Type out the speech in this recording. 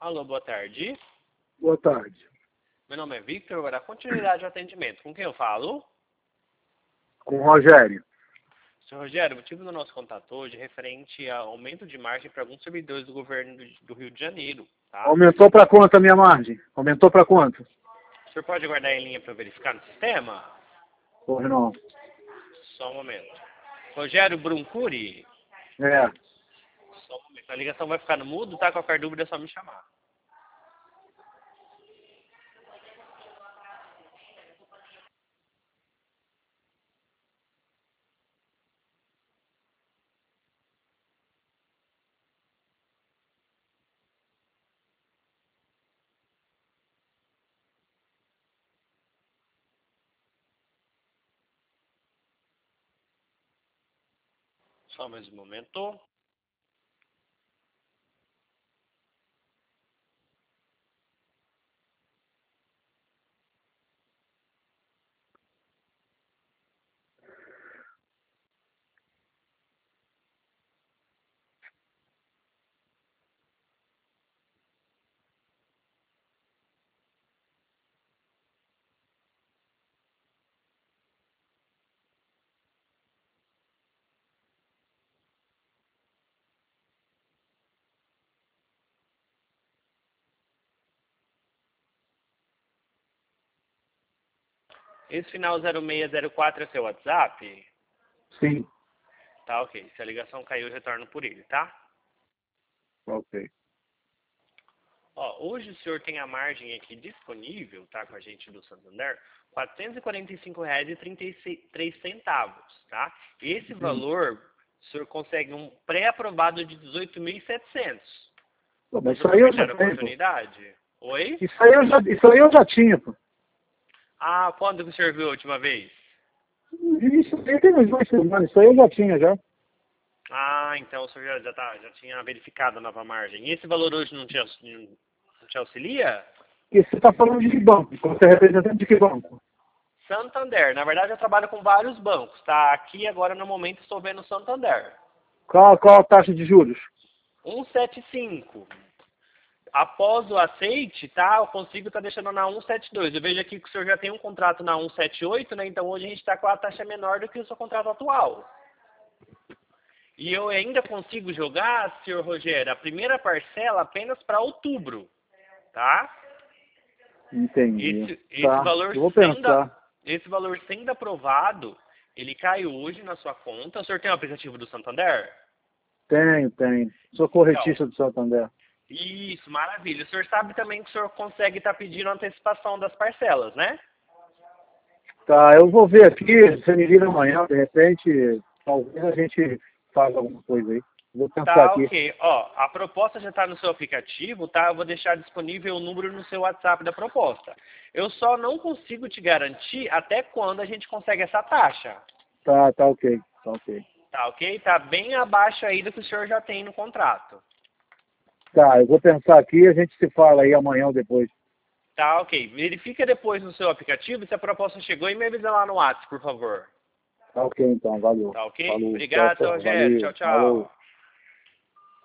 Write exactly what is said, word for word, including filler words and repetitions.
Alô, boa tarde. Boa tarde. Meu nome é Victor, vou dar continuidade ao atendimento. Com quem eu falo? Com o Rogério. senhor Rogério, o motivo do nosso contato hoje é referente ao aumento de margem para alguns servidores do governo do, do Rio de Janeiro, tá? Aumentou para quanto a minha margem? Aumentou para quanto? O senhor pode aguardar em linha para eu verificar no sistema? Pois não. Só um momento. Rogério Bruncuri? É. Só um momento. A ligação vai ficar no mudo, tá? Qualquer dúvida é só me chamar. Só mais um momento. Esse final zero seis zero quatro é seu WhatsApp? Sim. Tá, ok. Se a ligação caiu, eu retorno por ele, tá? Ok. Ó, hoje o senhor tem a margem aqui disponível, tá, com a gente do Santander, quatrocentos e quarenta e cinco reais e trinta e três centavos, tá? Esse valor, o senhor consegue um pré-aprovado de dezoito mil e setecentos. Pô, Vamos mas isso aí eu aproveitar já a tenho, pô. oportunidade? Oi? Isso aí eu já, isso aí eu já tinha, pô. Ah, quando que o senhor viu a última vez? Isso aí tem uns dois semanas. Isso aí eu já tinha, já. Ah, então o senhor já, já, tá, já tinha verificado a nova margem. E esse valor hoje não te, aux- não te auxilia? E você está falando de que banco? Você é representante de que banco? Santander. Na verdade, eu trabalho com vários bancos, tá? Aqui agora, no momento, estou vendo o Santander. Qual, qual a taxa de juros? cento e setenta e cinco. Após o aceite, tá? Eu consigo estar deixando na cento e setenta e dois. Eu vejo aqui que o senhor já tem um contrato na cento e setenta e oito, né? Então hoje a gente está com a taxa menor do que o seu contrato atual. E eu ainda consigo jogar, senhor Rogério, a primeira parcela apenas para outubro, tá? Entendi. Esse, esse Tá. valor Eu vou sendo, pensar. esse valor sendo aprovado, ele cai hoje na sua conta. O senhor tem o aplicativo do Santander? Tenho, tenho. Sou Então, corretista do Santander. isso, maravilha. O senhor sabe também que o senhor consegue estar pedindo antecipação das parcelas, né? Tá, eu vou ver aqui, você me liga amanhã, de repente, talvez a gente faça alguma coisa aí. Vou pensar Tá, aqui. ok. Ó, a proposta já está no seu aplicativo, tá? Eu vou deixar disponível o número no seu WhatsApp da proposta. Eu só não consigo te garantir até quando a gente consegue essa taxa. Tá, tá ok, tá ok. Tá, ok? Tá bem abaixo aí do que o senhor já tem no contrato. Tá, eu vou pensar aqui e a gente se fala aí amanhã ou depois. Tá, ok. Verifica depois no seu aplicativo se a proposta chegou e me avisa lá no WhatsApp, por favor. Tá ok então, valeu. Tá, ok? Falou, tchau, Obrigado, seu tchau, Rogério. Tchau, valeu, falou. tchau.